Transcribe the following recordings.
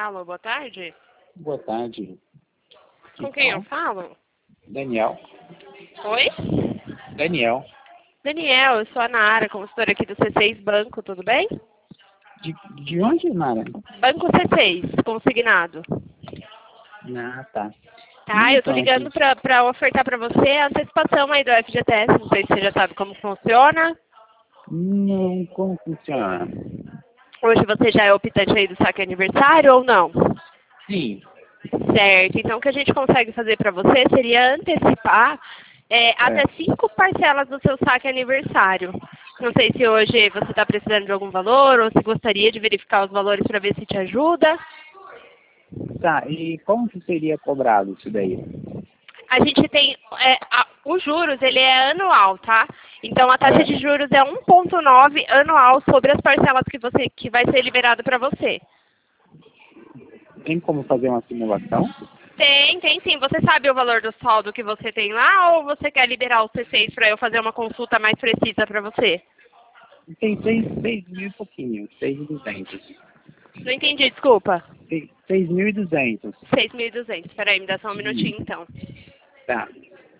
Alô, boa tarde. Boa tarde. Com quem eu falo? Daniel. Oi? Daniel. Daniel, eu sou a Nara, consultora aqui do C6 Banco, tudo bem? De onde, Nara? Banco C6, consignado. Ah, tá. Tá, eu tô Então, ligando aqui. pra ofertar pra você a antecipação aí do FGTS, não sei se você já sabe como funciona. Não, como funciona? Hoje você já é optante aí do saque aniversário ou não? Sim. Certo, então o que a gente consegue fazer para você seria antecipar até 5 parcelas do seu saque aniversário. Não sei se hoje você está precisando de algum valor ou se gostaria de verificar os valores para ver se te ajuda. Tá, e como que seria cobrado isso daí? A gente tem, os juros, ele é anual, tá? Então a taxa de juros é 1,9 anual sobre as parcelas que vai ser liberado para você. Tem como fazer uma simulação? Tem sim. Você sabe o valor do saldo que você tem lá ou você quer liberar o C6 para eu fazer uma consulta mais precisa para você? Tem 6.000 e pouquinho, 6.200. Não entendi, desculpa. 6.200. 6.200. Espera aí, me dá só um minutinho então. Tá.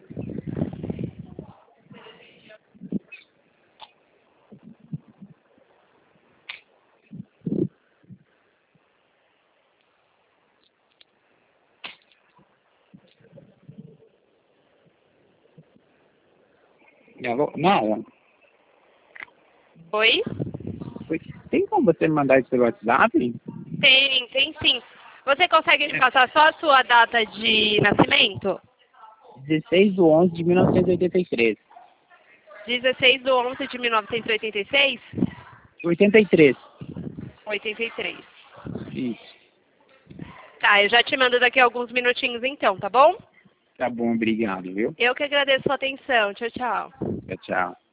Alô? Nara? Oi? Tem como você me mandar isso pelo WhatsApp? Tem sim. Você consegue me passar só a sua data de nascimento? 16/11/1983. 16/11 de 1986? 83. 83. Isso. Tá, eu já te mando daqui a alguns minutinhos então, tá bom? Tá bom, obrigado, viu? Eu que agradeço a sua atenção. Tchau, tchau. Tchau, tchau.